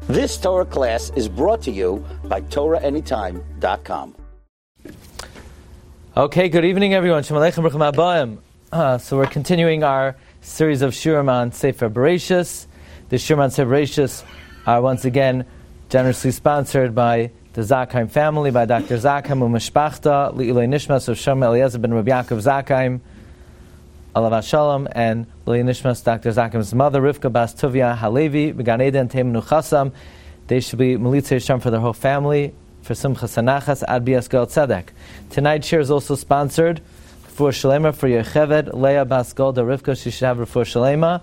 This Torah class is brought to you by TorahAnytime.com. Okay, good evening, everyone. Shalom Aleichem, Baruch Haba. So we're continuing our series of Shurim on Sefer Bereshis. The Shurim on Sefer Bereshis are once again generously sponsored by the Zakheim family, by Dr. Zakheim Umeshpachta, Li'ilei Nishmas of Shem Eliezer ben Rabbi Yaakov Zakheim, Alav Shalom, and Li'ilei Nishmas, Dr. Zakheim's mother, Rivka Bas Tuvia Halevi, Began Eden Teimenu Chasam. They should be Melitza Yisham for their whole family, for Simcha Sanachas, Ad Bias Gal Tzedek. Tonight's share is also sponsored for Shalema, for Yecheved, Leah Bas Golda Rivka, she should have her for Shalema,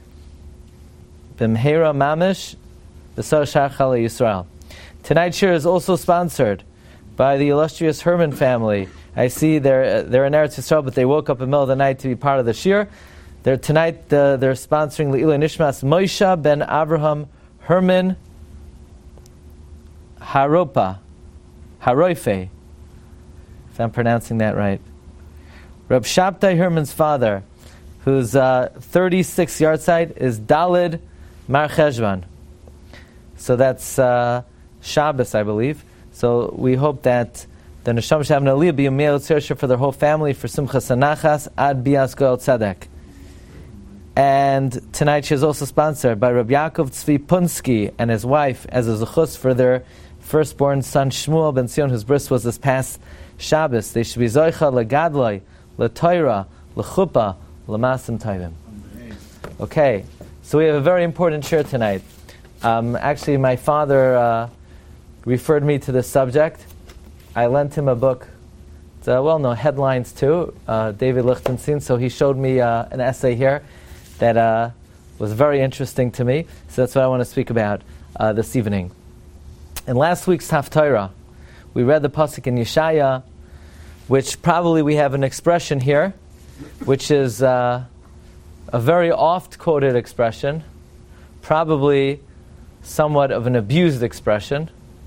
Bimhera Mamish, B'sar Shar Chalei Yisrael. Tonight's share is also sponsored by the illustrious Herman family. I see they're in Eretz Yisrael, but they woke up in the middle of the night to be part of the shir. Tonight they're sponsoring Le'ilei Nishmas Moshe ben Avraham Herman Haroife, if I'm pronouncing that right. Reb Shabtai Herman's father, whose 36 yahrzeit is Dalid Mar Cheshvan. So that's Shabbos, I believe. So we hope that the Neshama should have an aliyah, be a meal for their whole family, for Simcha Sanachas, Ad Bias Goel Tzedek. And tonight she is also sponsored by Rabbi Yaakov Tzvi Punsky and his wife as a zechus for their firstborn son Shmuel ben Sion, whose bris was this past Shabbos. They should be Zoicha legadloi, leTorah, lechuppah, lemasim tovim. Okay, so we have a very important shir tonight. Actually, my father referred me to this subject. I lent him a book. It's well-known headlines too, David Lichtenstein. So he showed me an essay here that was very interesting to me. So that's what I want to speak about this evening. In last week's Haftarah, we read the pasuk in Yeshaya, which probably we have an expression here, which is a very oft-quoted expression, probably somewhat of an abused expression,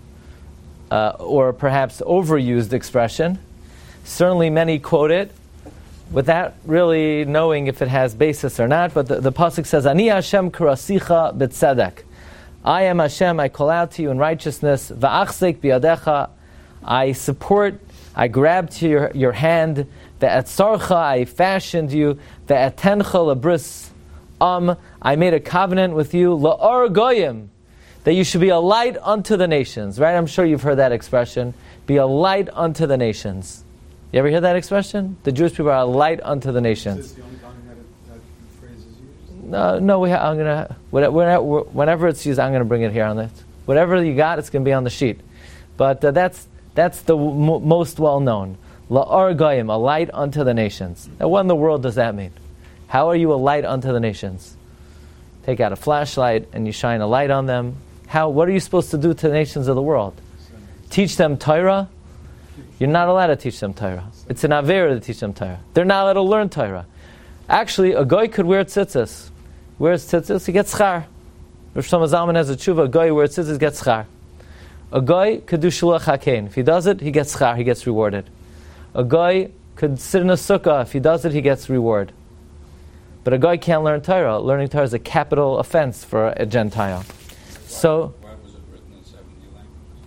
or perhaps overused expression. Certainly many quote it without really knowing if it has basis or not, but the pasuk says, Ani Hashem karasicha b'tzedek. I am Hashem, I call out to you in righteousness. Va'achzek biyadecha, I support, I grabbed to your hand. Ve'atzarcha, I fashioned you. Ve'atencha labris, I made a covenant with you. La'or goyim, that you should be a light unto the nations. Right? I'm sure you've heard that expression. Be a light unto the nations. You ever hear that expression? The Jewish people are a light unto the nations. Is this the only time that phrase is used? No. I'm gonna whenever it's used, I'm gonna bring it here on it. Whatever you got, it's gonna be on the sheet. But that's the most well known. La'or goyim, a light unto the nations. Now, what in the world does that mean? How are you a light unto the nations? Take out a flashlight and you shine a light on them. What are you supposed to do to the nations of the world? Teach them Torah? You're not allowed to teach them Torah. It's an avera to teach them Torah. They're not allowed to learn Torah. Actually, a goy could wear tzitzis. Wears tzitzis, he gets schar. If Shlomo Zalman has a tshuva, a goy wears tzitzis, gets schar. A goy could do shulach hakein. If he does it, he gets schar, he gets rewarded. A goy could sit in a sukkah. If he does it, he gets reward. But a goy can't learn Torah. Learning Torah is a capital offense for a Gentile. So, why was it written in 70 languages?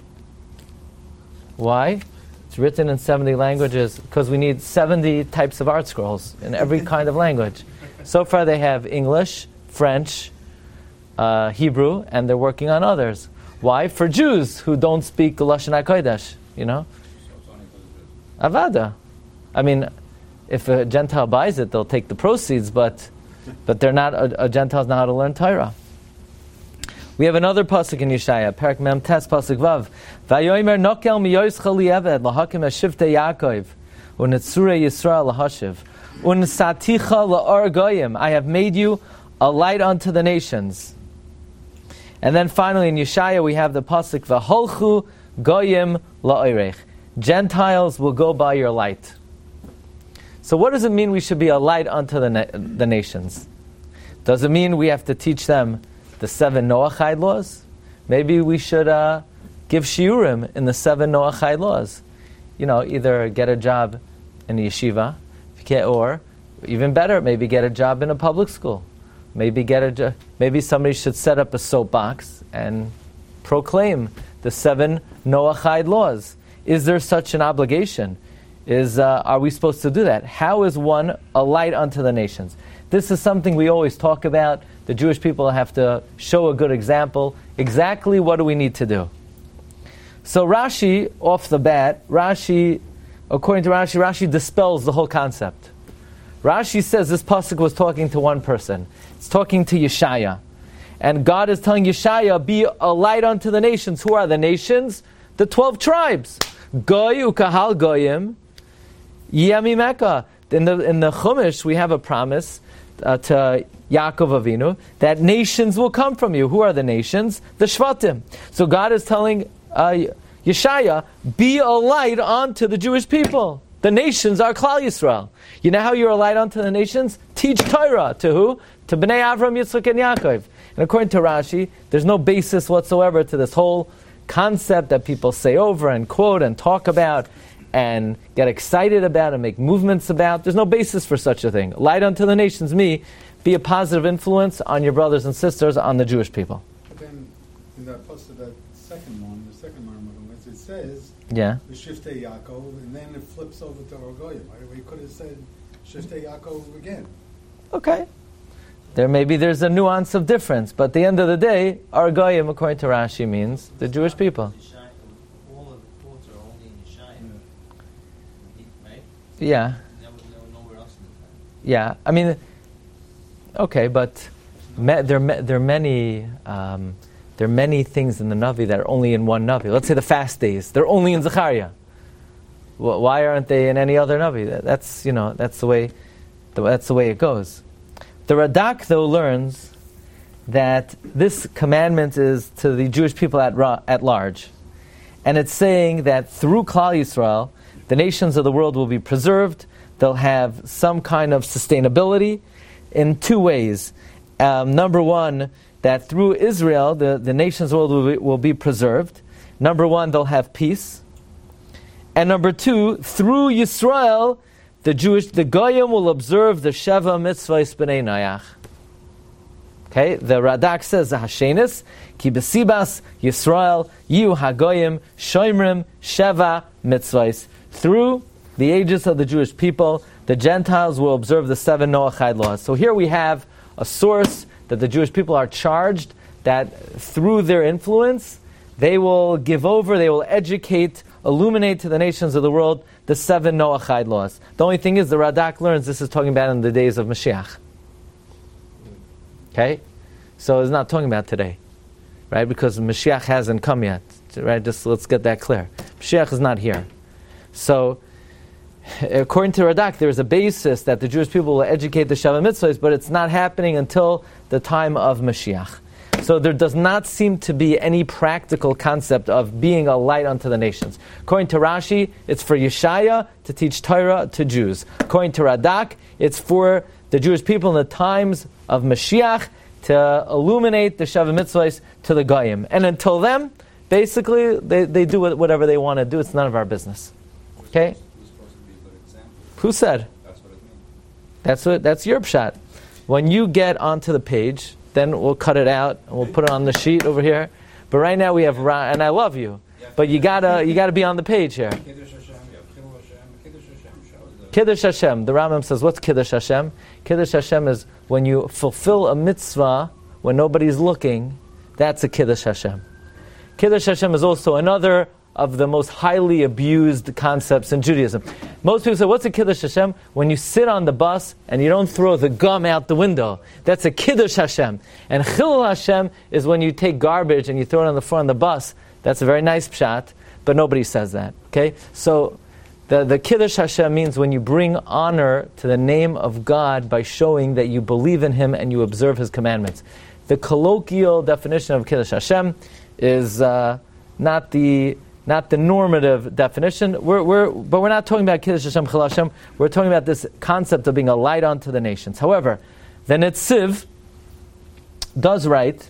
Why? It's written in 70 languages because we need 70 types of art scrolls in every kind of language. So far they have English, French, Hebrew, and they're working on others. Why? For Jews who don't speak Lashon HaKodesh, you know? Avada. I mean, if a Gentile buys it, they'll take the proceeds, but they're not, a Gentile's not how to learn Torah. We have another pasuk in Yeshaya, Perek Mem Tes pasuk Vav. Vayomer nokel miyoyschal lieved lahakim hashivtei Yaakov unetzurei Yisrael lahashiv unsaticha la'or goyim. I have made you a light unto the nations. And then finally in Yeshaya we have the pasuk V'holchu goyim la'orech. Gentiles will go by your light. So what does it mean we should be a light unto the nations? Does it mean we have to teach them the 7 Noachide laws? Maybe we should give shiurim in the 7 Noachide laws. You know, either get a job in a yeshiva, or even better, maybe get a job in a public school. Maybe somebody should set up a soapbox and proclaim the 7 Noahide laws. Is there such an obligation? Are we supposed to do that? How is one a light unto the nations? This is something we always talk about. The Jewish people have to show a good example. Exactly what do we need to do? So Rashi, off the bat, according to Rashi dispels the whole concept. Rashi says this pasuk was talking to one person. It's talking to Yeshaya. And God is telling Yeshaya, be a light unto the nations. Who are the nations? The 12 tribes. Goy ukahal goyim yami Mecca. In the Chumash, we have a promise to Yaakov Avinu that nations will come from you. Who are the nations? The Shvatim. So God is telling Yeshaya, be a light unto the Jewish people. The nations are Klal Yisrael. You know how you're a light unto the nations? Teach Torah. To who? To Bnei Avram, Yitzchak, and Yaakov. And according to Rashi, there's no basis whatsoever to this whole concept that people say over and quote and talk about and get excited about and make movements about. There's no basis for such a thing. Light unto the nations, be a positive influence on your brothers and sisters, on the Jewish people. But then, in that post of that second one, it says, yeah, the Shiftei Yaakov, and then it flips over to Orgoyim. We could have said Shiftei Yaakov again. Okay. There's a nuance of difference, but at the end of the day, Argoyim, according to Rashi, means the Jewish people. All of the quotes are only in Yeshaya, right? Yeah. Nowhere else in the Torah. Yeah, I mean, okay, but there are many things in the Navi that are only in one Navi. Let's say the fast days; they're only in Zechariah. Why aren't they in any other Navi? That's the way it goes. The Radak, though, learns that this commandment is to the Jewish people at large. And it's saying that through Klal Yisrael, the nations of the world will be preserved. They'll have some kind of sustainability in two ways. Number one, that through Israel, the nations of the world will be preserved. Number one, they'll have peace. And number two, through Yisrael, the Goyim will observe the Sheva Mitzvahs B'nai Noach. Okay, the Radak says the Hashenis, Ki B'sibas Yisrael Yu HaGoyim Shoimrim Sheva Mitzvahs. Through the ages of the Jewish people, the Gentiles will observe the 7 Noachide laws. So here we have a source that the Jewish people are charged that through their influence, they will give over, they will educate, illuminate to the nations of the world the 7 Noachide laws. The only thing is, the Radak learns this is talking about in the days of Mashiach. Okay? So it's not talking about today. Right? Because Mashiach hasn't come yet. Right? Just let's get that clear. Mashiach is not here. So, according to Radak, there is a basis that the Jewish people will educate the Sheva Mitzvahs, but it's not happening until the time of Mashiach. So there does not seem to be any practical concept of being a light unto the nations. According to Rashi, it's for Yeshaya to teach Torah to Jews. According to Radak, it's for the Jewish people in the times of Mashiach to illuminate the Sheva Mitzvahs to the Goyim. And until then, basically, they do whatever they want to do. It's none of our business. Okay? Who's supposed to be a good example? Who said? That's what it means. That's your pshat. When you get onto the page, then we'll cut it out and we'll put it on the sheet over here. But right now we have and I love you, but you gotta be on the page here. Kiddush Hashem, you have Chilul Hashem. Kiddush Hashem shows that. Kiddush Hashem. The Rambam says, what's Kiddush Hashem? Kiddush Hashem is when you fulfill a mitzvah when nobody's looking. That's a Kiddush Hashem. Kiddush Hashem is also another of the most highly abused concepts in Judaism. Most people say, what's a Kiddush Hashem? When you sit on the bus and you don't throw the gum out the window. That's a Kiddush Hashem. And Chilul Hashem is when you take garbage and you throw it on the front of the bus. That's a very nice pshat, but nobody says that. Okay? So the Kiddush Hashem means when you bring honor to the name of God by showing that you believe in Him and you observe His commandments. The colloquial definition of Kiddush Hashem is not the normative definition. But we're not talking about Kiddush Hashem, Chilul Hashem. We're talking about this concept of being a light unto the nations. However, the Netziv does write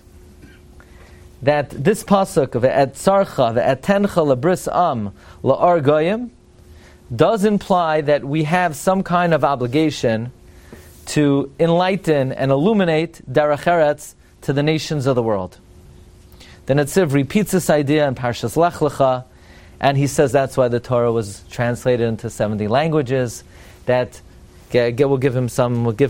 that this pasuk of Et Tzarcha ve'etencha lebris am la'ar goyim does imply that we have some kind of obligation to enlighten and illuminate derech eretz to the nations of the world. The Netziv repeats this idea in Parshas Lech Lecha, and he says that's why the Torah was translated into 70 languages. That we'll give him,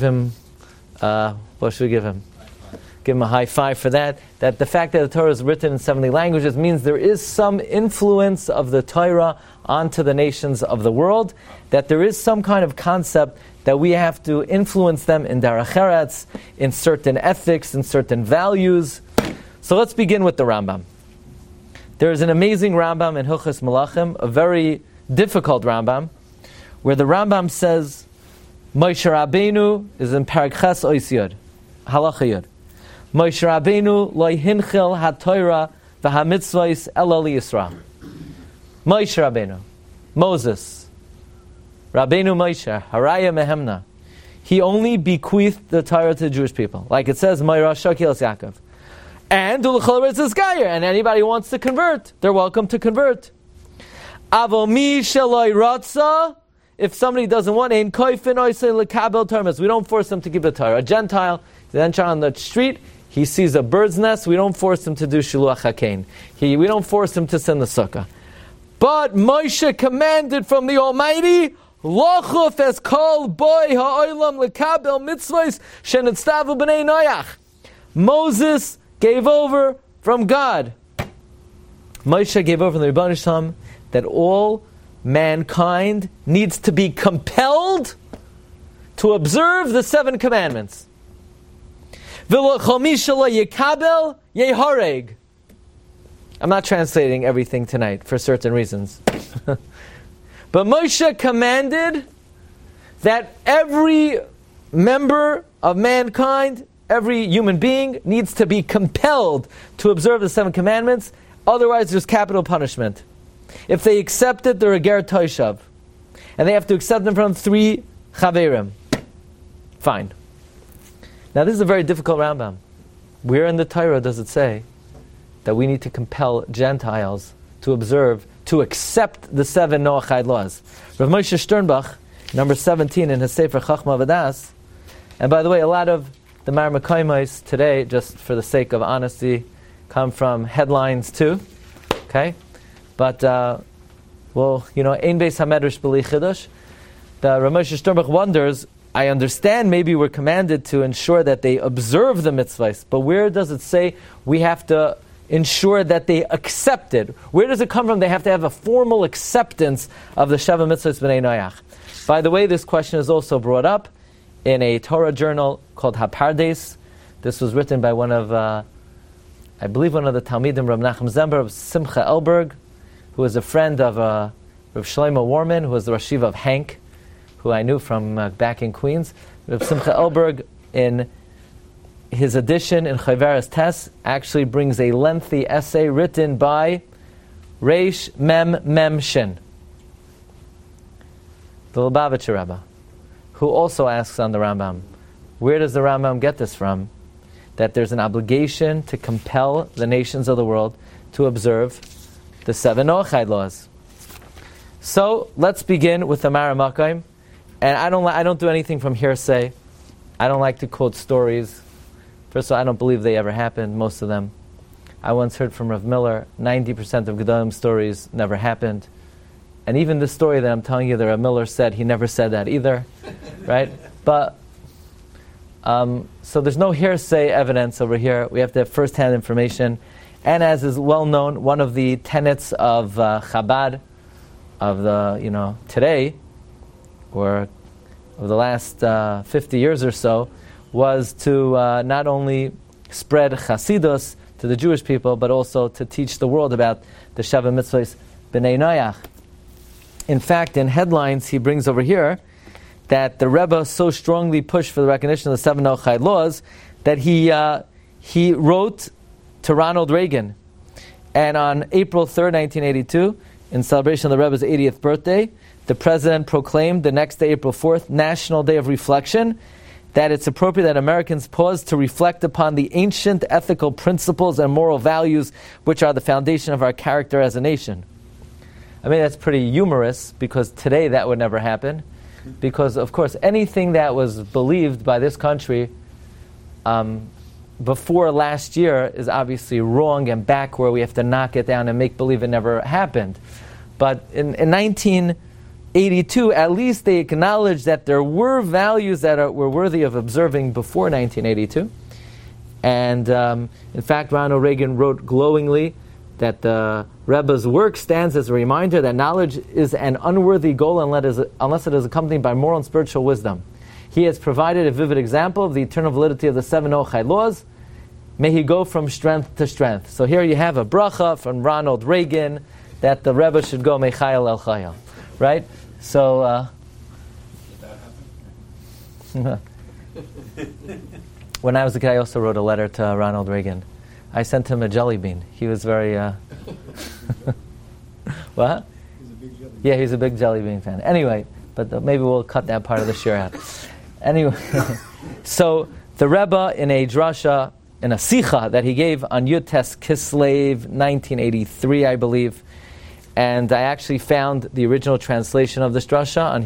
what should we give him? Give him a high five for that. That the fact that the Torah is written in 70 languages means there is some influence of the Torah onto the nations of the world, that there is some kind of concept that we have to influence them in Derech Eretz, in certain ethics, in certain values. So let's begin with the Rambam. There is an amazing Rambam in Hilchos Melachim, a very difficult Rambam, where the Rambam says, Moshe Rabbeinu is in Perek Ches Ois Yud, Halacha Yud. Moshe Rabbeinu lo hinchil ha-Torah v'ha-mitzvos ela li-Yisrael. Moshe Rabbeinu, Moses, Rabbeinu Moshe, Haraya Mehemna, he only bequeathed the Torah to the Jewish people. Like it says, Moira Shokil Yaakov. And and anybody who wants to convert, they're welcome to convert. Avomi shaloi ratza, if somebody doesn't want, ein koifin oisei lekabel termas, we don't force them to give the Torah. A Gentile, then on the street, he sees a bird's nest, we don't force him to do shiluach hakein. We don't force him to send the sukkah. But Moshe commanded from the Almighty, Lochuf es kol boy ha'olam lekabel mitzvos shenitztavu b'nei Noach. Moses gave over from God. Moshe gave over from the Rebbeinu Shalom that all mankind needs to be compelled to observe the 7 commandments. Yekabel yehareg. I'm not translating everything tonight for certain reasons. But Moshe commanded that every member of mankind, every human being, needs to be compelled to observe the 7 commandments, otherwise there's capital punishment. If they accept it, they're a ger toishav. And they have to accept them from 3 chaverim. Fine. Now this is a very difficult Rambam. Where in the Torah does it say that we need to compel Gentiles to observe, to accept the 7 Noachide laws? Rav Moshe Sternbach, number 17 in his Sefer Chachma V'das, and by the way, a lot of the Marmakoimos today, just for the sake of honesty, come from headlines too. Okay? But, Ein Beis HaMedrash B'li Chidush. The Rav Moshe Sternbach wonders, I understand maybe we're commanded to ensure that they observe the mitzvahs, but where does it say we have to ensure that they accept it? Where does it come from? They have to have a formal acceptance of the Sheva Mitzvahs B'nei Noach. By the way, this question is also brought up in a Torah journal called Hapardes. This was written by one of the Talmidim, Rav Nachum Zember of Simcha Elberg, who was a friend of Rav Shlomo Warman, who was the Rashiva of Hank, who I knew from back in Queens. Rav Simcha Elberg, in his edition in Chayveres Tes, actually brings a lengthy essay written by Reish Mem Shin, the Lubavitcher Rebbe, who also asks on the Rambam, where does the Rambam get this from? That there's an obligation to compel the nations of the world to observe the 7 Noachide laws. So let's begin with the Maramakim. And I don't do anything from hearsay. I don't like to quote stories. First of all, I don't believe they ever happened, most of them. I once heard from Rav Miller, 90% of Gedolim stories never happened. And even the story that I'm telling you that Rav Miller said, he never said that either. Right? But, so there's no hearsay evidence over here. We have to have first-hand information. And as is well known, one of the tenets of Chabad, of the, today, or of the last 50 years or so, was to not only spread Chasidus to the Jewish people, but also to teach the world about the Sheva Mitzvahs B'nei Noach. In fact, in headlines, he brings over here that the Rebbe so strongly pushed for the recognition of the 7 Noachide laws that he wrote to Ronald Reagan. And on April 3rd, 1982, in celebration of the Rebbe's 80th birthday, the President proclaimed the next day, April 4th, National Day of Reflection, that it's appropriate that Americans pause to reflect upon the ancient ethical principles and moral values which are the foundation of our character as a nation. I mean, that's pretty humorous, because today that would never happen. Because, of course, anything that was believed by this country before last year is obviously wrong and back where we have to knock it down and make believe it never happened. But in 1982, at least they acknowledged that there were values that were worthy of observing before 1982. And in fact, Ronald Reagan wrote glowingly that the Rebbe's work stands as a reminder that knowledge is an unworthy goal unless it is accompanied by moral and spiritual wisdom. He has provided a vivid example of the eternal validity of the 7 Noachide laws. May he go from strength to strength. So here you have a bracha from Ronald Reagan that the Rebbe should go Mechayel El Chayel. Right? So, when I was a kid, I also wrote a letter to Ronald Reagan. I sent him a jelly bean. He was very... What? He's a big jelly bean. Yeah, he's a big jelly bean fan. Anyway, but maybe we'll cut that part of the shir out. Anyway, so the Rebbe in a drasha, in a sicha that he gave on Yud Tes Kislev, 1983, I believe, and I actually found the original translation of this drasha on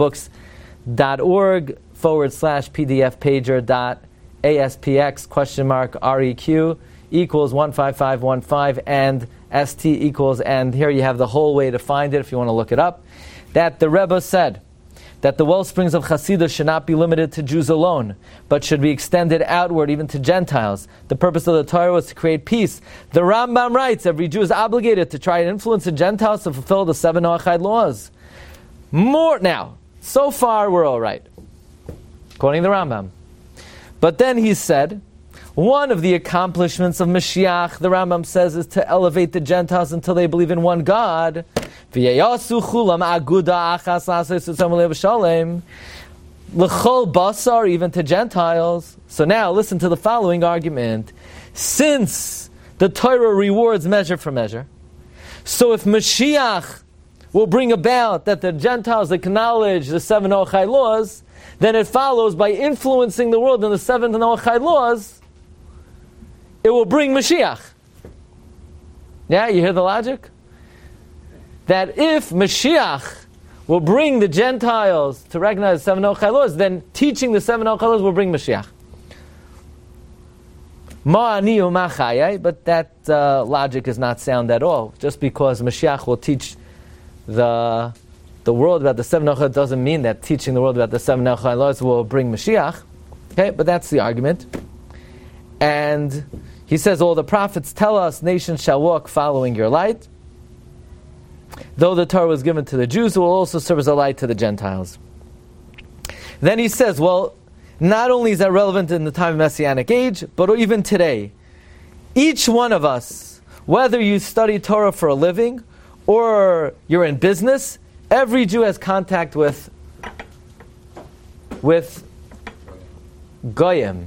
HebrewBooks.org/pdfpager.aspx ? Equals 15515 and ST equals, and here you have the whole way to find it if you want to look it up, that the Rebbe said that the wellsprings of Chassidus should not be limited to Jews alone, but should be extended outward even to Gentiles. The purpose of the Torah was to create peace. The Rambam writes, every Jew is obligated to try and influence the Gentiles to fulfill the 7 Noachide laws. More now, so far we're all right, according to the Rambam. But then he said, one of the accomplishments of Mashiach, the Rambam says, is to elevate the Gentiles until they believe in one God. L'chol basar, even to Gentiles. So now listen to the following argument. Since the Torah rewards measure for measure, so if Mashiach will bring about that the Gentiles acknowledge the 7 Noachide laws, then it follows by influencing the world in the 7 Noachide laws, it will bring Mashiach. Yeah, you hear the logic? That if Mashiach will bring the Gentiles to recognize the 7 Noachide laws, then teaching the 7 Noachide laws will bring Mashiach. Ma'ani u'machayai, but that logic is not sound at all. Just because Mashiach will teach the world about the 7 Noachide doesn't mean that teaching the world about the 7 Noachide laws will bring Mashiach. Okay, but that's the argument. And he says, all the prophets tell us, nations shall walk following your light. Though the Torah was given to the Jews, it will also serve as a light to the Gentiles. Then he says, well, not only is that relevant in the time of Messianic age, but even today. Each one of us, whether you study Torah for a living or you're in business, every Jew has contact with Goyim.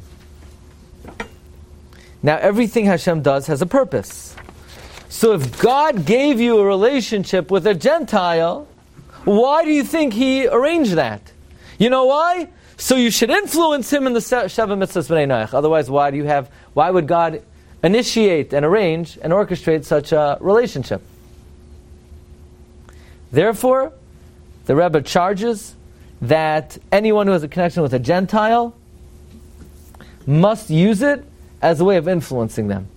Now, everything Hashem does has a purpose. So if God gave you a relationship with a Gentile, why do you think He arranged that? You know why? So you should influence him in the Sheva Mitzvahs B'nai Noach. Otherwise, why would God initiate and arrange and orchestrate such a relationship? Therefore, the Rebbe charges that anyone who has a connection with a Gentile must use it as a way of influencing them.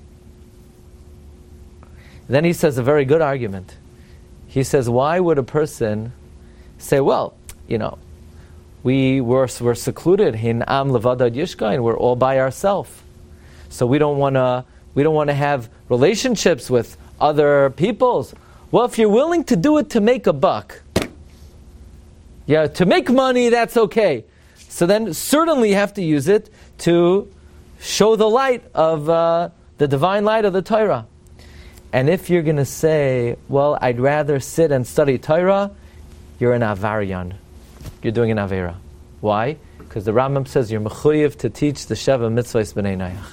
Then he says a very good argument. He says, why would a person say, well, we're secluded, hin am levadad yishkain, we're all by ourselves, so we don't want to have relationships with other peoples. Well, if you're willing to do it to make a buck, to make money, that's okay. So then certainly you have to use it to show the light of the divine light of the Torah. And if you're going to say, well, I'd rather sit and study Torah, you're an avarian. You're doing an avera. Why? Because the Rambam says you're mechuyev to teach the Sheva Mitzvahs B'nai Noach.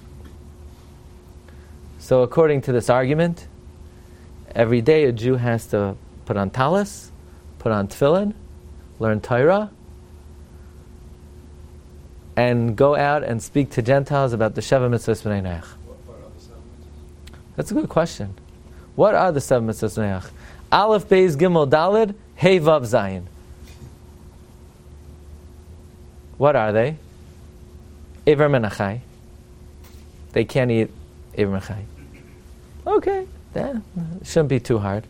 So according to this argument, every day a Jew has to put on talis, put on tefillin, learn Torah, and go out and speak to Gentiles about the Sheva Mitzvahs B'nai Noach. That's a good question. What are the 7 Mitzvahs B'nai Noach? Aleph, Beis, Gimel, Daled, Hey, Vav, Zayin. What are they? Ever Menachai. they can't eat Iver Chai. Okay, that shouldn't be too hard.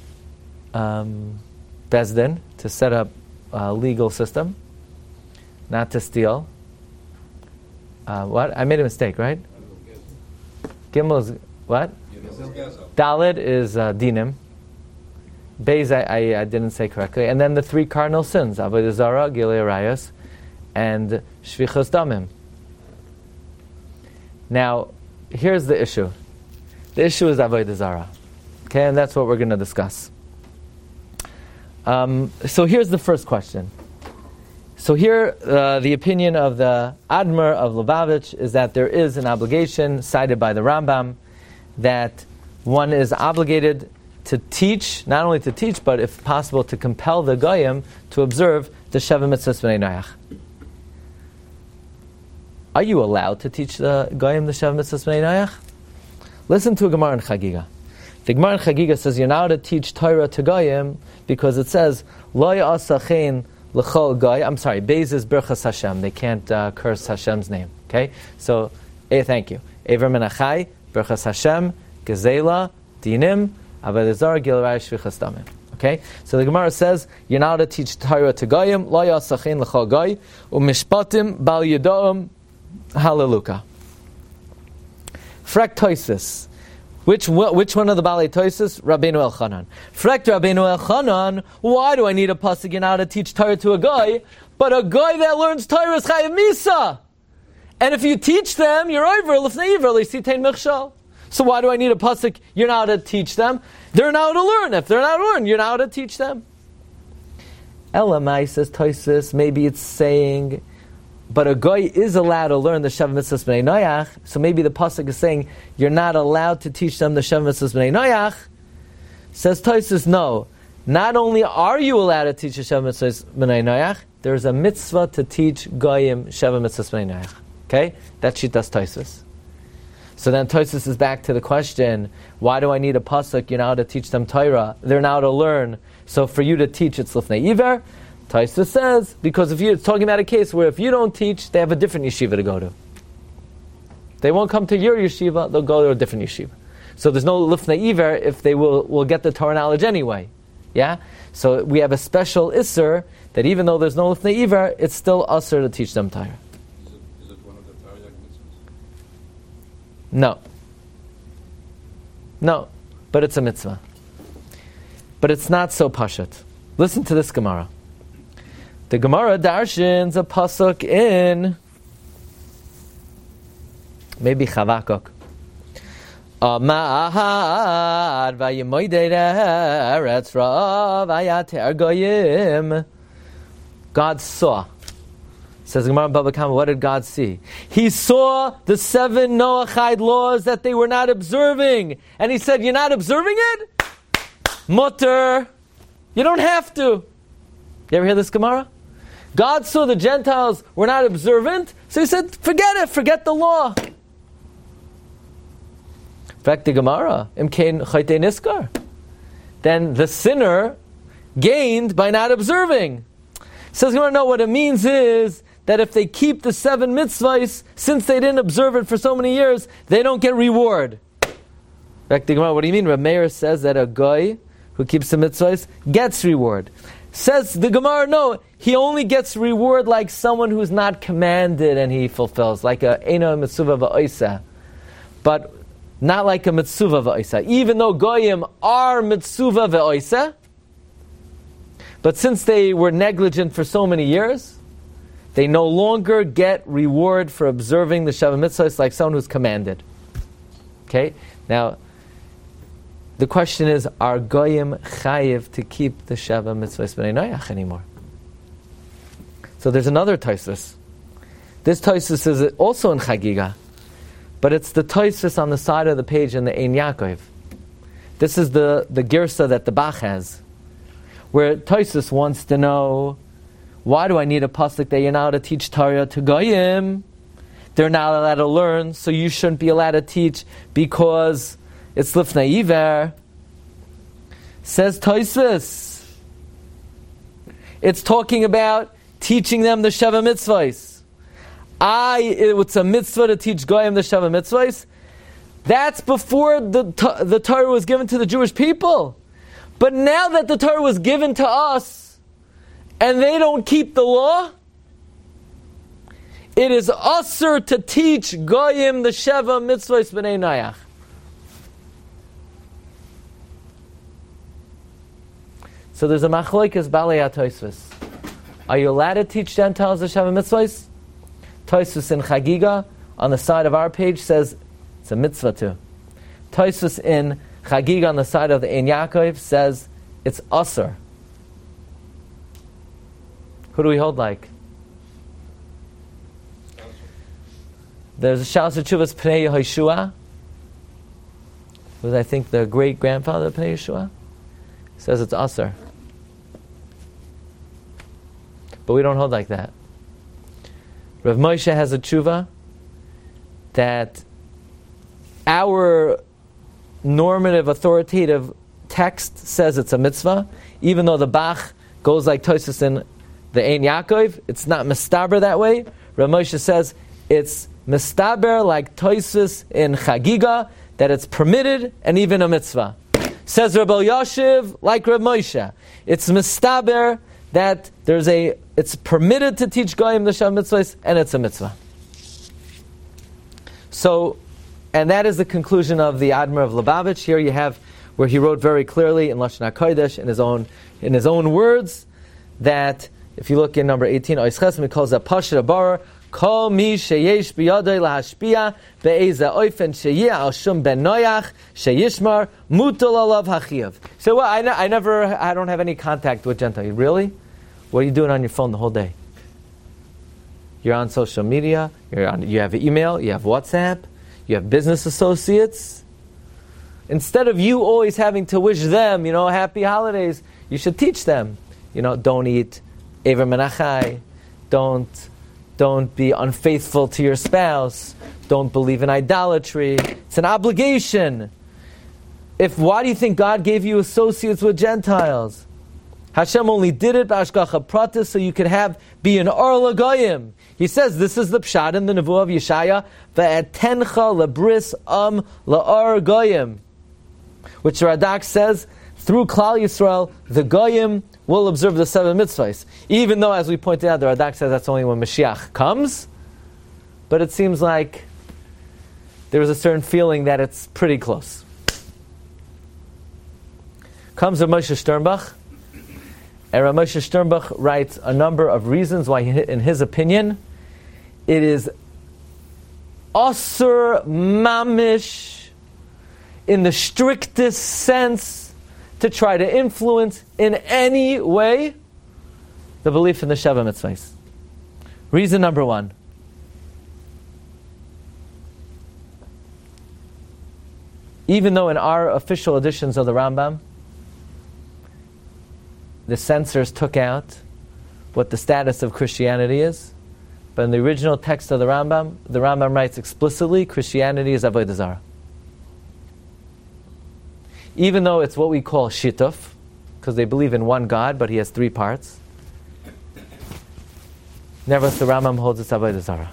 Bezdin, to set up a legal system, not to steal. What? I made a mistake, right? Gimel is what? Daled is dinim. Beis I didn't say correctly. And then the 3 cardinal sins, Avodah Zarah, Gilei Arayos, and Shvichos Damim. Now, here's the issue. The issue is Avodah Zarah. Okay, and that's what we're going to discuss. So here's the first question. So here, the opinion of the Admor of Lubavitch is that there is an obligation cited by the Rambam that one is obligated to teach, not only to teach, but if possible to compel the Goyim to observe the Sheva Mitzvahs B'nai Noach. Are you allowed to teach the Goyim the Sheva Mitzvahs B'nai Noach? Listen to a Gemara in Chagiga. The Gemara in Chagiga says you're not allowed to teach Torah to Goyim because it says, Lo ya'asachein l'chol Goy. I'm sorry, Beis is Berchas Hashem. They can't curse Hashem's name. Okay? So, thank you. Ever Menachai, Berchas Hashem, Gezela, Dinim, Avodah Zarah, Gilei Arayos, Shvichas Damim. Okay? So the Gemara says, you're not allowed to teach Torah to Goyim, Lo ya'asachein l'chol Goy, u'mishpatim bal yeda'im halaluka. Frek Toisis. Which one of the Balei Toisis? Rabbeinu Elchanan. Frek Rabbeinu Elchanan, why do I need a pasuk in how to teach Torah to a guy? But a guy that learns Torah is Chayav Misa. And if you teach them, you're over, L'fnei Iver, L'sitein Michshal. So why do I need a pasuk? You're not allowed to teach them. They're not allowed to learn. If they're not allowed to learn, you're not allowed to teach them. Elamai says Toisis, maybe it's saying, but a goy is allowed to learn the Sheva Mitzvahs B'nai Noach, so maybe the pasuk is saying you're not allowed to teach them the Sheva Mitzvahs B'nai Noach. Says Tosis, no. Not only are you allowed to teach the Sheva Mitzvahs B'nai Noach, there's a mitzvah to teach goyim Sheva Mitzvahs B'nai Noach. Okay, that's Shitas Tosis. So then Tosis is back to the question: why do I need a pasuk? You're not allowed to teach them Torah. They're not allowed to learn. So for you to teach, it's L'fnei Iver. Taisa says, because it's talking about a case where if you don't teach, they have a different yeshiva to go to. They won't come to your yeshiva, they'll go to a different yeshiva. So there's no L'fnei Iver if they will get the Torah knowledge anyway. Yeah? So we have a special Isser that even though there's no L'fnei Iver, it's still Asr to teach them Torah. Is it one of the Torah mitzvahs? No. No. But it's a mitzvah. But it's not so pashut. Listen to this Gemara. The Gemara darshins a pasuk in maybe Chavakuk. Amad vayemoidei eretz rav ayater goyim. God saw. Says the Gemara in Baba Kama, what did God see? He saw the 7 Noachide laws that they were not observing. And he said, you're not observing it? Mutter. You don't have to. You ever hear this Gemara? God saw the Gentiles were not observant, so he said, forget it, forget the law. In fact, the Gemara, Imkein Chayte Niskar. Then the sinner gained by not observing. Says Gemara, no, what it means is that if they keep the 7 mitzvahs, since they didn't observe it for so many years, they don't get reward. In fact, the Gemara, what do you mean? Rav Meir says that a guy who keeps the mitzvahs gets reward. Says the Gemara, no, he only gets reward like someone who's not commanded and he fulfills, like a Eino Mitzvah V'Oisa, but not like a Mitzvah V'Oisa. Even though Goyim are Mitzvah V'Oisa, but since they were negligent for so many years, they no longer get reward for observing the Sheva Mitzvahs like someone who's commanded. Okay? Now, the question is, are Goyim chayiv to keep the Sheva Mitzvahs B'nai Noach anymore? So there's another Tosis. This Tosis is also in Chagiga, but it's the Tosis on the side of the page in the Ein Yaakov. This is the Girsa that the Bach has, where Tosis wants to know, why do I need a pasuk that you're not allowed to teach Torah to Goyim? They're not allowed to learn, so you shouldn't be allowed to teach because it's L'fnei Iver. Says Tosfos, it's talking about teaching them the Sheva Mitzvahs. it's a mitzvah to teach Goyim the Sheva Mitzvahs. That's before the Torah was given to the Jewish people. But now that the Torah was given to us, and they don't keep the law, it is usher to teach Goyim the Sheva Mitzvahs B'nei Noach. So there's a machlokes Balei HaTosfos. Are you allowed to teach Gentiles the Sheva Mitzvahs? Tosfos in Chagiga, on the side of our page, says it's a mitzvah too. Tosfos in Chagiga, on the side of the Ein Yaakov, says it's usher. Who do we hold like? There's a Shalos HaTshuvos Pnei Yehoshua, who was, I think, the great-grandfather of Pnei Yehoshua. Says it's usher. But we don't hold like that. Rav Moshe has a tshuva that our normative, authoritative text says it's a mitzvah, even though the Bach goes like Tosfos in the Ein Yaakov. It's not mistaber that way. Rav Moshe says it's mistaber like Tosfos in Chagiga, that it's permitted and even a mitzvah. Says Reb Elyashiv, like Reb Moshe, it's mistaber that it's permitted to teach Goyim the Sheva Mitzvahs, and it's a mitzvah. So, and that is the conclusion of the Admor of Lubavitch. Here you have where he wrote very clearly in Lashon HaKodesh, in his own words, that if you look in number 18, Ois Ches, he calls that Pashut Abar, Kol mi sheyesh biyadei lahashpia be'eza oifen sheyeh al shum ben Noach sheyishmar mutal alav hachiyav. So well, I don't have any contact with Gentiles. Really? What are you doing on your phone the whole day? You're on social media. You have email. You have WhatsApp. You have business associates. Instead of you always having to wish them, happy holidays, you should teach them. Don't eat Ever Menachai. Don't be unfaithful to your spouse. Don't believe in idolatry. It's an obligation. Why do you think God gave you associates with Gentiles? Hashem only did it b'ashgacha pratis so you could be an or l'goyim. He says this is the pshat in the Nevuah of Yeshaya, ve'etencha lebris la'or goyim, which the Radak says through Klal Yisrael the goyim will observe the 7 mitzvahs. Even though, as we pointed out, the Radak says that's only when Mashiach comes. But it seems like there is a certain feeling that it's pretty close. Comes Rav Moshe Sternbach, and Rav Moshe Sternbach writes a number of reasons why, in his opinion, it is asur mamish, in the strictest sense, to try to influence in any way the belief in the Sheva Mitzvahs. Reason number 1. Even though in our official editions of the Rambam, the censors took out what the status of Christianity is, but in the original text of the Rambam writes explicitly, Christianity is Avodah Zarah. Even though it's what we call shituf, because they believe in one God, but he has 3 parts. Nevertheless, the Rambam holds it's Avodah Zarah.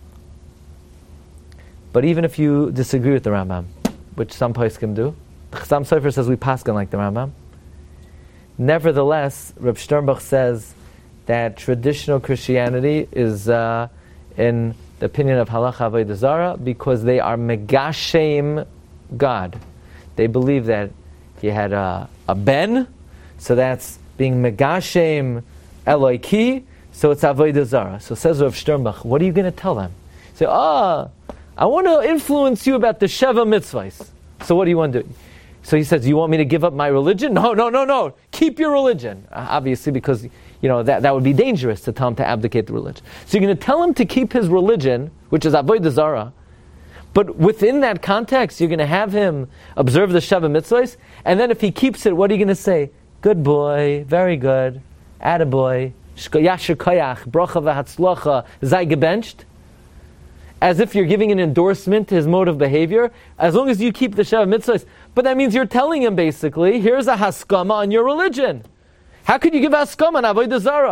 But even if you disagree with the Rambam, which some poskim do, the Chassam Sofer says we paskin like the Rambam. Nevertheless, Reb Sternbach says that traditional Christianity is, in the opinion of Halacha Avodah Zarah, because they are megashem God. They believe that he had a ben, so that's being megashem Eloiki, so it's Avodah Zarah. So says Rav Sternbach, what are you going to tell them? Say, I want to influence you about the Sheva Mitzvahs. So what do you want to do? So he says, you want me to give up my religion? No. Keep your religion. Obviously, because that would be dangerous to tell him to abdicate the religion. So you're going to tell him to keep his religion, which is Avodah Zarah, but within that context, you're going to have him observe the Sheva Mitzvahs, and then if he keeps it, what are you going to say? Good boy, very good, attaboy, yasher koyach, bracha v'hatzlacha, zay gebenched. As if you're giving an endorsement to his mode of behavior, as long as you keep the Sheva Mitzvahs. But that means you're telling him basically, here's a haskama on your religion. How could you give haskama on Avodah Zarah?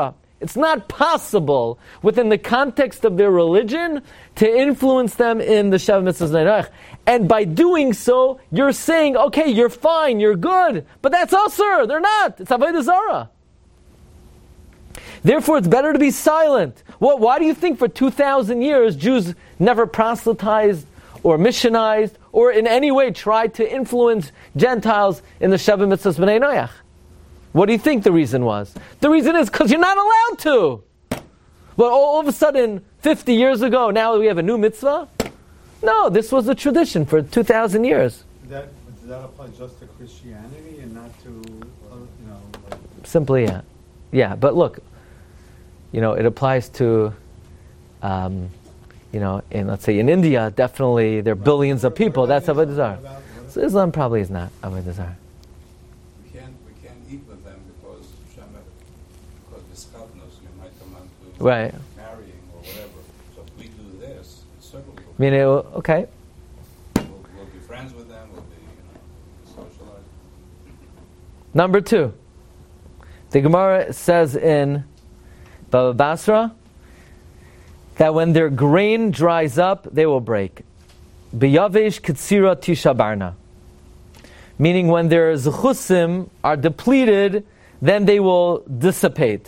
It's not possible within the context of their religion to influence them in the Sheva Mitzvahs Neirach. And by doing so, you're saying, okay, you're fine, you're good, but that's Asur. They're not. It's Avodah Zarah. Therefore, it's better to be silent. Why do you think for 2,000 years Jews never proselytized or missionized or in any way tried to influence Gentiles in the Sheva Mitzvahs B'nai Noach? What do you think the reason was? The reason is because you're not allowed to. But all of a sudden, 50 years ago, now we have a new mitzvah? No, this was a tradition for 2,000 years. Does that apply just to Christianity and not to, Simply, yeah. Yeah, but look, it applies to, in let's say in India, definitely there are billions of people. That's Avodah Zarah. So Islam probably is not Avodah Zarah. We can't eat with them because this covenants you might come on to Right. marrying or whatever. So if we do this, it's certainly Okay. we'll be friends with them. We'll be socialized. Number 2. The Gemara says in Baba Basra that when their grain dries up, they will break. Biyavesh Kitsira Tishabarna. Meaning when their zechusim are depleted, then they will dissipate.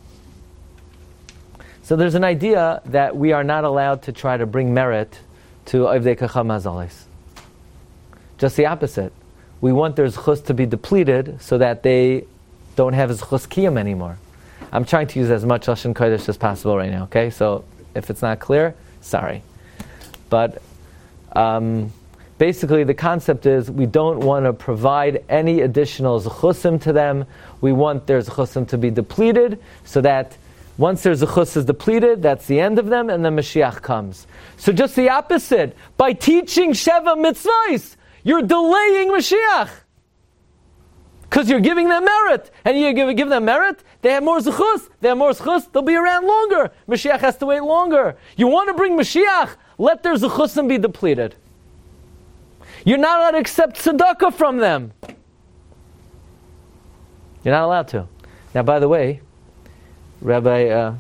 So there's an idea that we are not allowed to try to bring merit to Ovdei Kacham Hazalis. Just the opposite. We want their zechus to be depleted so that they don't have zechus kiyum anymore. I'm trying to use as much Lashon Kodesh as possible right now, okay? So if it's not clear, sorry. But basically the concept is we don't want to provide any additional zechusim to them. We want their zechusim to be depleted so that once their zechus is depleted, that's the end of them, and then Mashiach comes. So just the opposite. By teaching Sheva Mitzvahs, you're delaying Mashiach. Because you're giving them merit. And you give them merit, they have more zechus. They have more zechus, they'll be around longer. Mashiach has to wait longer. You want to bring Mashiach, let their zechusim be depleted. You're not allowed to accept tzedakah from them. You're not allowed to. Now, by the way, Rabbi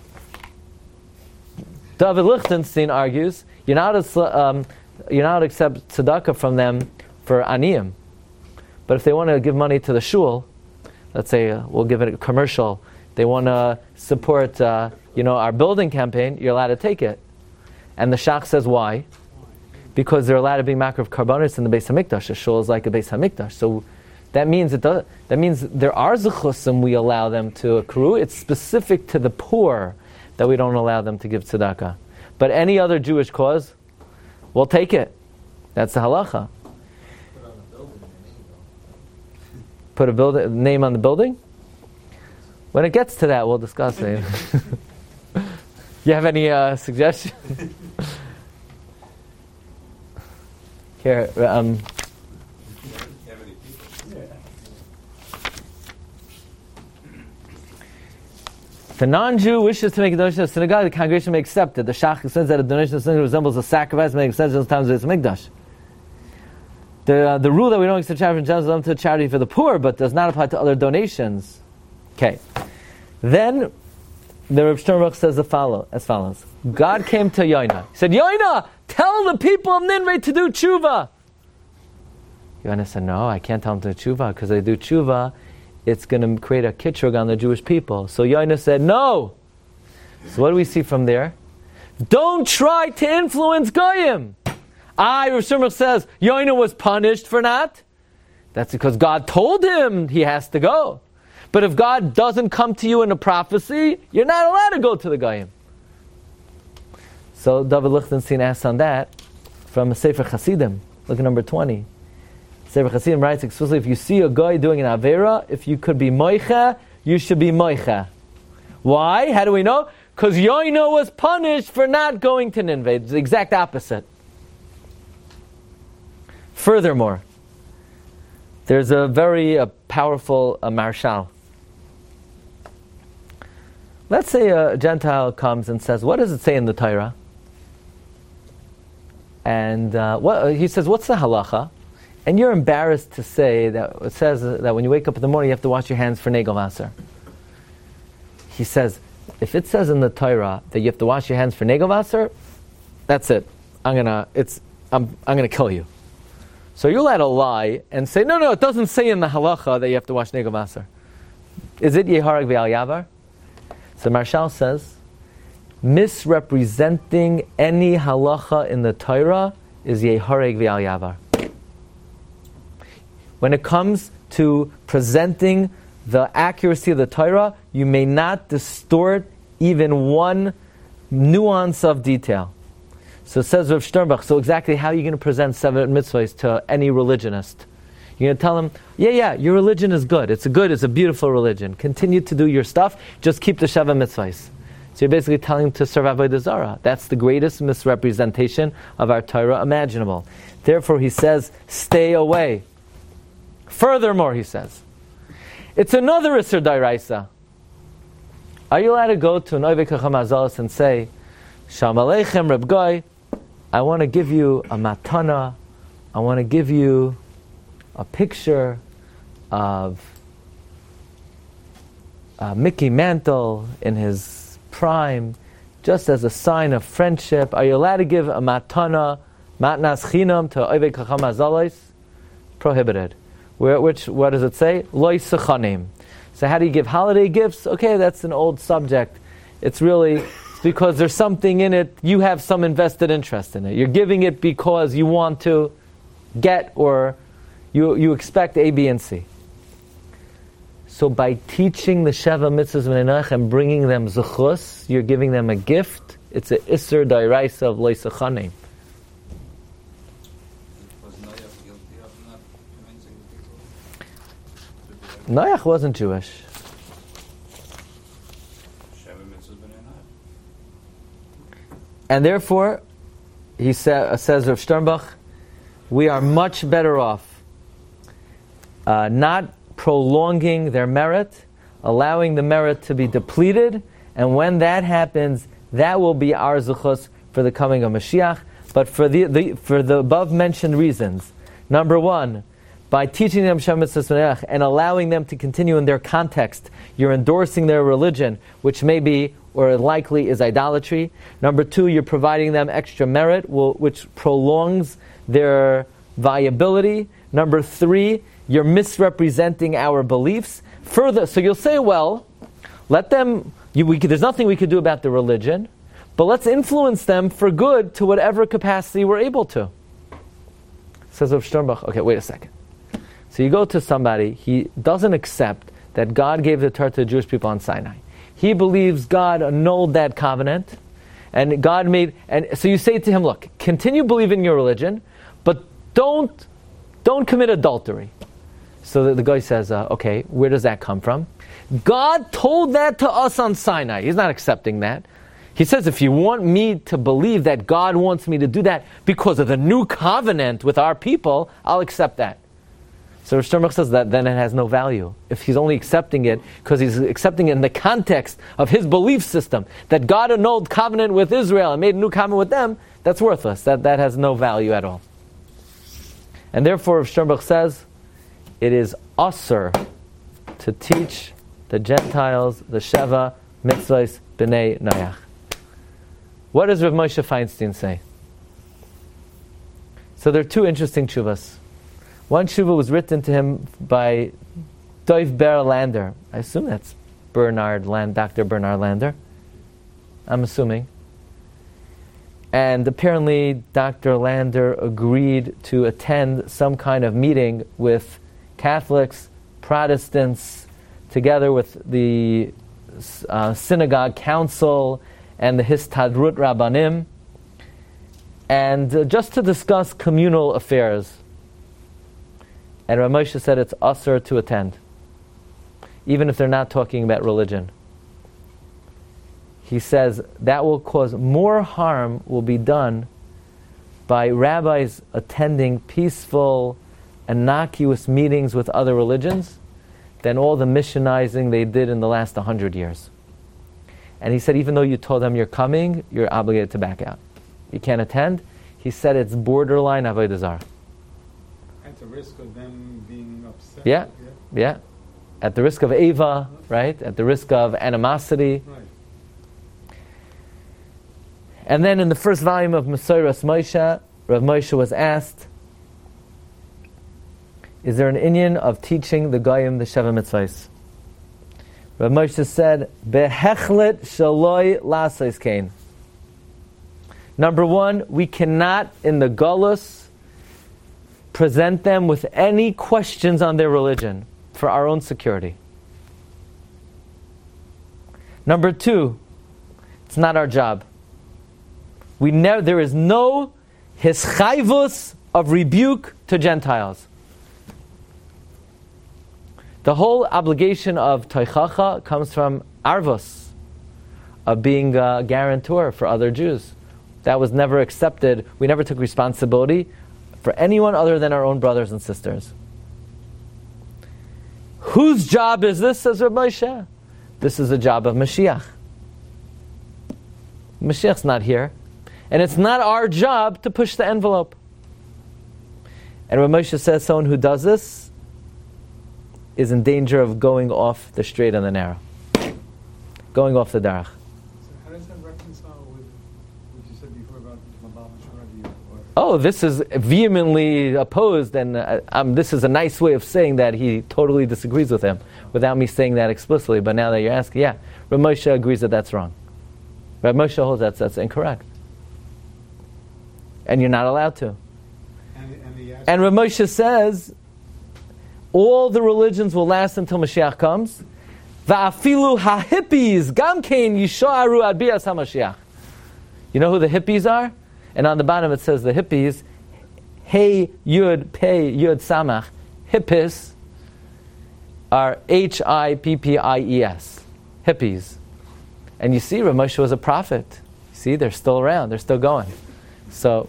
David Lichtenstein argues you're not allowed to accept tzedakah from them for aniyim. But if they want to give money to the shul, let's say we'll give it a commercial, they want to support our building campaign, you're allowed to take it. And the Shach says why? Because they're allowed to be makriv karbonos in the Beis Hamikdash. The shul is like a Beis Hamikdash. So that means there are zechusim we allow them to accrue. It's specific to the poor that we don't allow them to give tzedakah. But any other Jewish cause, we'll take it. That's the halacha. Put a name on the building? When it gets to that, we'll discuss it. You have any suggestions? Here, the non-Jew wishes to make a donation to the synagogue, the congregation may accept it. The Shach says that a donation to the synagogue resembles a sacrifice, makes sense in times of the Mikdash. The rule that we don't accept charity from Gentiles to charity for the poor, but does not apply to other donations. Okay. Then the Reb Sternbuch says as follows. God came to Yoina. He said, Yoina, tell the people of Nineveh to do tshuva. Yoina said, no, I can't tell them to do tshuva, because if they do tshuva, it's going to create a kitrug on the Jewish people. So Yoina said, no. So what do we see from there? Don't try to influence Goyim. Rav Sternbuch says, Yoina was punished for not. That's because God told him he has to go. But if God doesn't come to you in a prophecy, you're not allowed to go to the Goyim. So David Lichtenstein asks on that from Sefer Chasidim. Look at number 20. Sefer Chasidim writes explicitly, if you see a guy doing an Avera, if you could be Moicha, you should be Moicha. Why? How do we know? Because Yoina was punished for not going to Nineveh. It's the exact opposite. Furthermore, there's a very powerful Marshal. Let's say a Gentile comes and says, what does it say in the Torah? And he says, what's the halacha? And you're embarrassed to say that it says that when you wake up in the morning, you have to wash your hands for Negel Vaser. He says, if it says in the Torah that you have to wash your hands for Negelwasser, that's it. I'm gonna kill you. So you're allowed to lie and say, no, it doesn't say in the halacha that you have to wash Negelwasser. Is it Yeharag Ve'al Yavar? So Marshal says, misrepresenting any halacha in the Torah is Yehareg Ve'al Yavar. When it comes to presenting the accuracy of the Torah, you may not distort even one nuance of detail. So it says Rav Sternbach, so exactly how are you going to present 7 mitzvahs to any religionist? You're going to tell him, yeah, your religion is good. It's a beautiful religion. Continue to do your stuff. Just keep the 7 mitzvahs. So you're basically telling him to serve Avodah Zarah. That's the greatest misrepresentation of our Torah imaginable. Therefore, he says, stay away. Furthermore, he says, it's another Isser D'Oraisa. Are you allowed to go to an Oved Chacham Azalos and say, Shalom Aleichem, Reb Goy, I want to give you a matana, I want to give you a picture of Mickey Mantle in his prime, just as a sign of friendship. Are you allowed to give a matana, matnas chinam, to Oved Chacham Azalos? Prohibited. What does it say? Lo yisachanim. So how do you give holiday gifts? Okay, that's an old subject. It's because there's something in it, you have some invested interest in it. You're giving it because you want to get, or you expect A, B, and C. So by teaching the Sheva Mitzvahs V'nei and bringing them zechus, you're giving them a gift. It's an Isser D'Oraisa of Lo Yisachanim. Was Noach guilty of not convincing the people? Noach wasn't Jewish. And therefore, he says Rav Sternbach, we are much better off not prolonging their merit, allowing the merit to be depleted, and when that happens, that will be our zechus for the coming of Mashiach. But for the above mentioned reasons, number one, by teaching them Shem Mitzvah and allowing them to continue in their context, you're endorsing their religion, which may be or likely is idolatry. Number two, you're providing them extra merit, which prolongs their viability. Number three, you're misrepresenting our beliefs. Further, so you'll say, well, let them, there's nothing we could do about the religion, but let's influence them for good to whatever capacity we're able to. Says Rav Sternbach, okay, wait a second. So you go to somebody, he doesn't accept that God gave the Torah to the Jewish people on Sinai. He believes God annulled that covenant, and God made, and so you say to him, look, continue believing your religion, but don't commit adultery. So the guy says, okay, where does that come from? God told that to us on Sinai. He's not accepting that. He says, if you want me to believe that God wants me to do that because of the new covenant with our people, I'll accept that. So Rav Sternbach says that then it has no value. If he's only accepting it because he's accepting it in the context of his belief system, that God annulled covenant with Israel and made a new covenant with them, that's worthless. That has no value at all. And therefore Rav Sternbach says, it is usher to teach the Gentiles the Sheva Mitzvahs B'nei Noach. What does Rav Moshe Feinstein say? So there are two interesting tshuvas. One tshuva was written to him by Dov Ber Lander. I assume that's Dr. Bernard Lander. I'm assuming. And apparently Dr. Lander agreed to attend some kind of meeting with Catholics, Protestants, together with the synagogue council and the Histadrut Rabbanim, and just to discuss communal affairs. And Rav Moshe said it's usher to attend, even if they're not talking about religion. He says that will cause more harm will be done by rabbis attending peaceful, innocuous meetings with other religions than all the missionizing they did in the last 100 years. And he said, even though you told them you're coming, you're obligated to back out. You can't attend. He said it's borderline Avodah Zarah. At the risk of them being upset. Yeah. At the risk of Eva, right? At the risk of animosity. Right. And then in the first volume of Mesoros Moshe, Rav Moshe was asked, is there an inyan of teaching the Goyim the Sheva Mitzvahs? Rav Moshe said, Behechlet shaloi lasais kain. Number one, we cannot, in the Golus, present them with any questions on their religion for our own security. Number two, it's not our job. There is no hischayvus of rebuke to Gentiles. The whole obligation of toichacha comes from arvus, of being a guarantor for other Jews. That was never accepted. We never took responsibility for anyone other than our own brothers and sisters. Whose job is this, says Rav Moshe? This is the job of Mashiach. Mashiach's not here. And it's not our job to push the envelope. And Rav Moshe says someone who does this is in danger of going off the straight and the narrow. Going off the derech. So how does that reconcile with what you said before about Mabal Mishravi? Oh, this is vehemently opposed, and this is a nice way of saying that he totally disagrees with him, without me saying that explicitly. But now that you're asking, yeah, Rav Moshe agrees that that's wrong. Rav Moshe holds that's incorrect. And you're not allowed to. And Rav Moshe says, all the religions will last until Mashiach comes. Va'afilu ha-hippies gamkein yisho'aru ad bias ha-Mashiach. You know who the hippies are? And on the bottom it says the hippies, Hey Yud Pei Yud Samach. Hippies are Hippies. Hippies. And you see, Rav Moshe was a prophet. You see, they're still around. They're still going. So,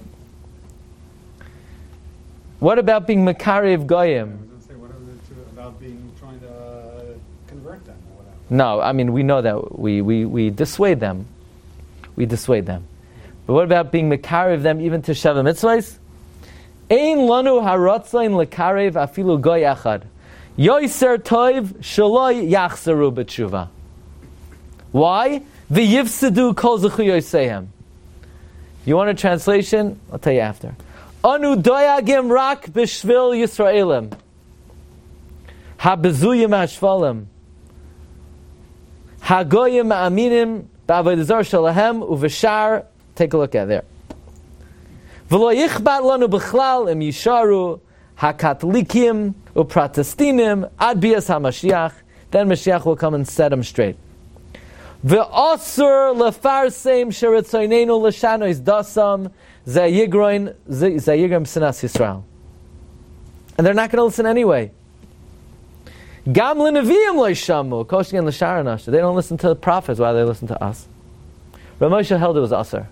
what about being Makarev Goyim? I was going to say, whatever about trying to convert them or whatever. No, I mean, we know that we dissuade them. We dissuade them. But what about being Makarev them even to Sheva Mitzvahs? Ein lanu haratzain lekarev afilu goy echad. Yoiser toiv shaloi yachsaru b'tshuva. Why? V'yivsedu kol zechu yosehem. You want a translation? I'll tell you after. Anu doyagim rak b'shvil Yisraelim. Ha-bezuyim hashvalim. Ha-goyim ma'aminim ba'avodah shalahem uv'shar. Take a look at there. V'lo yichbat lanu b'chlal im yisharu ha-katolikim u'protestinim ad bias ha-Mashiach. Then Mashiach will come and set them straight. Ve'osur lefarseim sheritzoynenu l'shanois dasam zayigroin sinas Yisrael. And they're not going to listen anyway. Gam l'neviim lo'ishamu koshgen l'sharanash. They don't listen to the prophets while they listen to us. Rav Moshe held it was asur.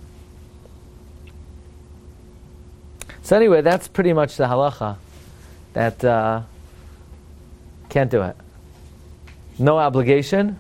So anyway, that's pretty much the halacha. That can't do it. No obligation.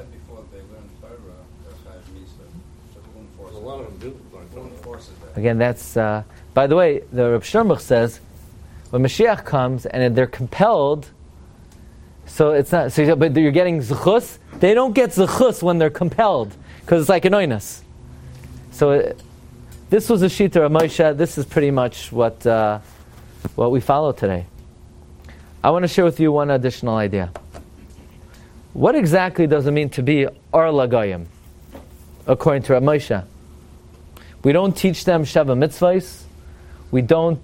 Again, that's, by the way, the Reb Shermuch says, when Mashiach comes and they're compelled, so it's not, so, but you're getting zechus, they don't get zechus when they're compelled, because it's like an oinus. So this was a shita of Moshe, this is pretty much what we follow today. I want to share with you one additional idea. What exactly does it mean to be Or Lagoyim, according to Rav Moshe? We don't teach them Sheva Mitzvahs. We don't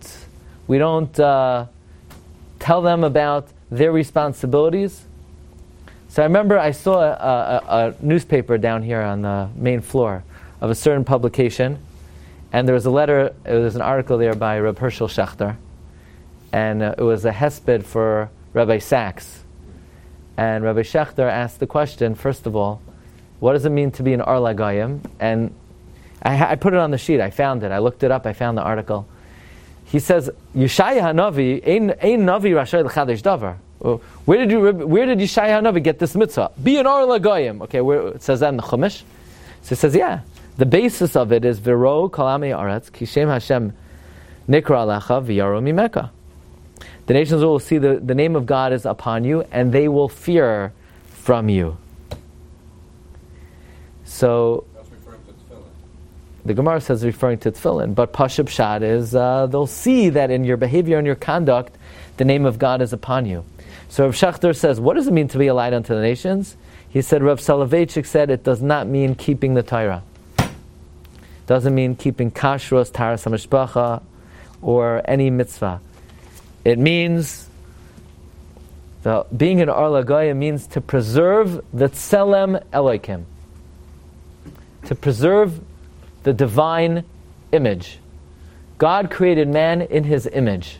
tell them about their responsibilities. So I remember I saw a newspaper down here on the main floor of a certain publication, and there was a letter, there was an article there by Reb Hershel Schachter, and it was a hesped for Rabbi Sachs. And Rabbi Schachter asked the question, first of all, what does it mean to be an Or Lagoyim? And I put it on the sheet. I found it. I looked it up. I found the article. He says, Yeshaya HaNavi, ein Navi Rashay L'Chadesh Davar. Where did Yeshaya HaNavi get this mitzvah? Be an Or Lagoyim. Okay, where it says that in the Chumash? So it says, yeah. The basis of it is V'ro Kol Amei Aretz Kishem Hashem Nikra Alecha V'yaro Mimeka. The nations will see the name of God is upon you, and they will fear from you. So, the Gemara says referring to tefillin, but Pashup Pshat is they'll see that in your behavior and your conduct, the name of God is upon you. So Rav Shachter says, what does it mean to be a light unto the nations? He said, Rav Soloveitchik said, it does not mean keeping the Torah. Doesn't mean keeping kashrus, taras hamishpacha, or any mitzvah. It means, being an Or LaGoya means to preserve the Tselem Elokim. To preserve the divine image. God created man in his image.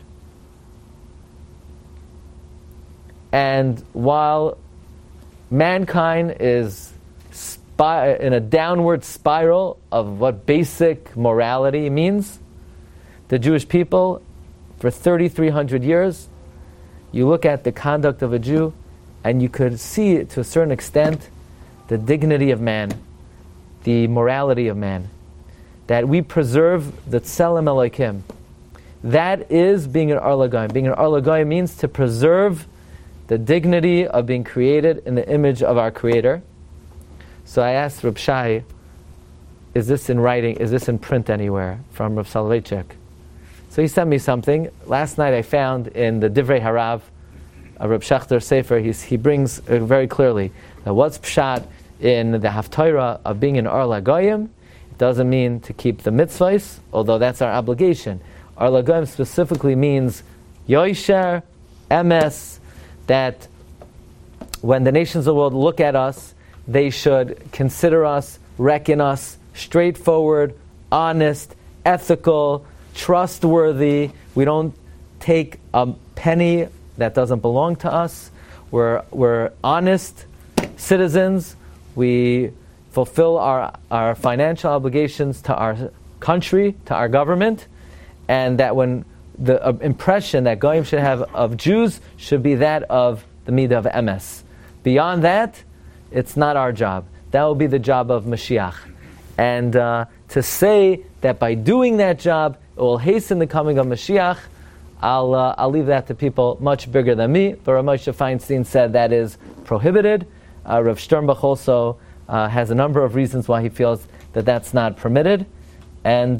And while mankind is in a downward spiral of what basic morality means, the Jewish people, for 3,300 years, you look at the conduct of a Jew, and you could see, to a certain extent, the dignity of man, the morality of man, that we preserve the Tselem Elokim. That is being an Or LaGoyim. Being an Or LaGoyim means to preserve the dignity of being created in the image of our Creator. So I asked Reb Shai, is this in writing, is this in print anywhere, from Rav Soloveitchik? So he sent me something. Last night I found in the Divrei Harav, Reb Shachter Sefer, he brings very clearly that what's pshat in the Haftarah of being an Or LaGoyim, it doesn't mean to keep the mitzvahs, although that's our obligation. Or LaGoyim specifically means Yosher, Emes, that when the nations of the world look at us, they should consider us, reckon us straightforward, honest, ethical, trustworthy. We don't take a penny that doesn't belong to us. We're honest citizens. We fulfill our financial obligations to our country, to our government, and that when the impression that Goyim should have of Jews should be that of the Midah of Emes. Beyond that, it's not our job. That will be the job of Mashiach. And to say that by doing that job, it will hasten the coming of Mashiach, I'll leave that to people much bigger than me. But Rav Moshe Feinstein said that is prohibited. Rav Sternbach also has a number of reasons why he feels that that's not permitted. And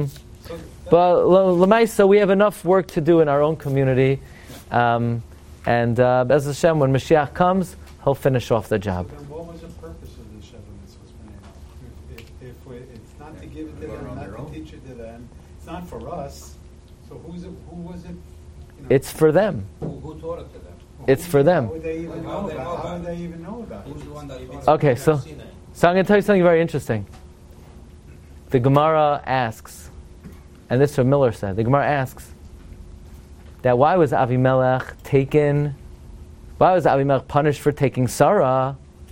but Lamaisa, we have enough work to do in our own community. And Bez Hashem, when Mashiach comes, he'll finish off the job. So then what was the purpose of the Sheva Mitzvahs? If it's not to give it to them, not to teach it to them, it's not for us. So who was it? You know, it's for them. Who taught it to them? It's for them. How would they even know about it? How would they even know about Who's it? the one that taught it? Okay, so I'm going to tell you something very interesting. The Gemara asks, and this is what Miller said, the Gemara asks, that why was Avimelech punished for taking Sarah?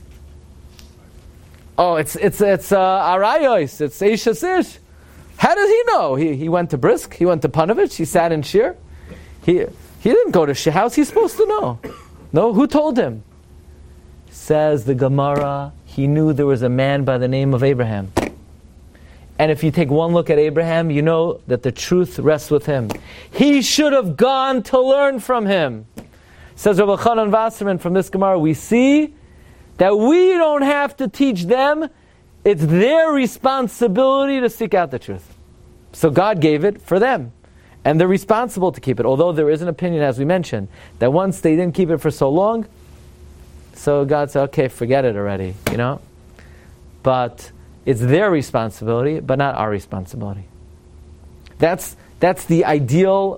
Oh, it's Arayos, it's Eishes Ish. How does he know? He went to Brisk, he went to Panovich, he sat in Shir. He didn't go to Shir. How's he supposed to know? No, who told him? Says the Gemara, he knew there was a man by the name of Abraham. And if you take one look at Abraham, you know that the truth rests with him. He should have gone to learn from him. Says Rabbi Chanan Wasserman from this Gemara, we see that we don't have to teach them. It's their responsibility to seek out the truth. So God gave it for them. And they're responsible to keep it. Although there is an opinion, as we mentioned, that once they didn't keep it for so long, so God said, okay, forget it already, you know? But it's their responsibility, but not our responsibility. That's the ideal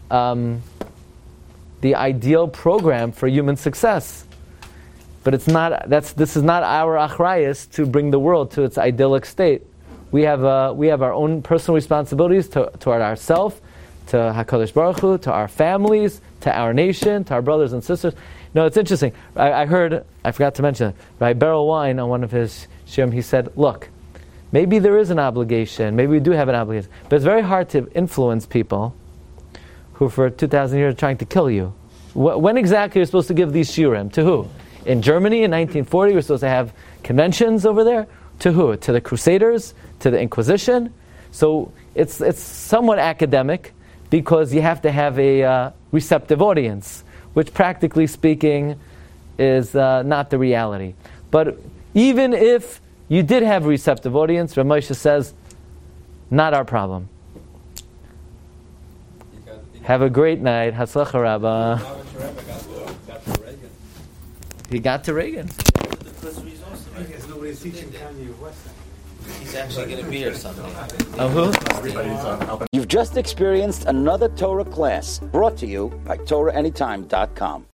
program for human success. But it's not. This is not our achrayus to bring the world to its idyllic state. We have our own personal responsibilities toward ourselves, to Hakadosh Baruch Hu, to our families, to our nation, to our brothers and sisters. No, it's interesting. I forgot to mention, Rabbi Beryl Wine on one of his shirim, he said, look, maybe there is an obligation, maybe we do have an obligation, but it's very hard to influence people who for 2,000 years are trying to kill you. When exactly are you supposed to give these shiurim? To who? In Germany in 1940, we're supposed to have conventions over there? To who? To the Crusaders? To the Inquisition? So it's somewhat academic because you have to have a receptive audience, which practically speaking is not the reality. But even if you did have a receptive audience, Rav Moshe says, Not our problem. He Have a great night. Hatzlacha Rabbah. got to Reagan. He got to Reagan. The first resource, right? Because nobody's teaching Kanye West. He's actually going to be here someday. Of who? You've just experienced another Torah class brought to you by TorahAnytime.com.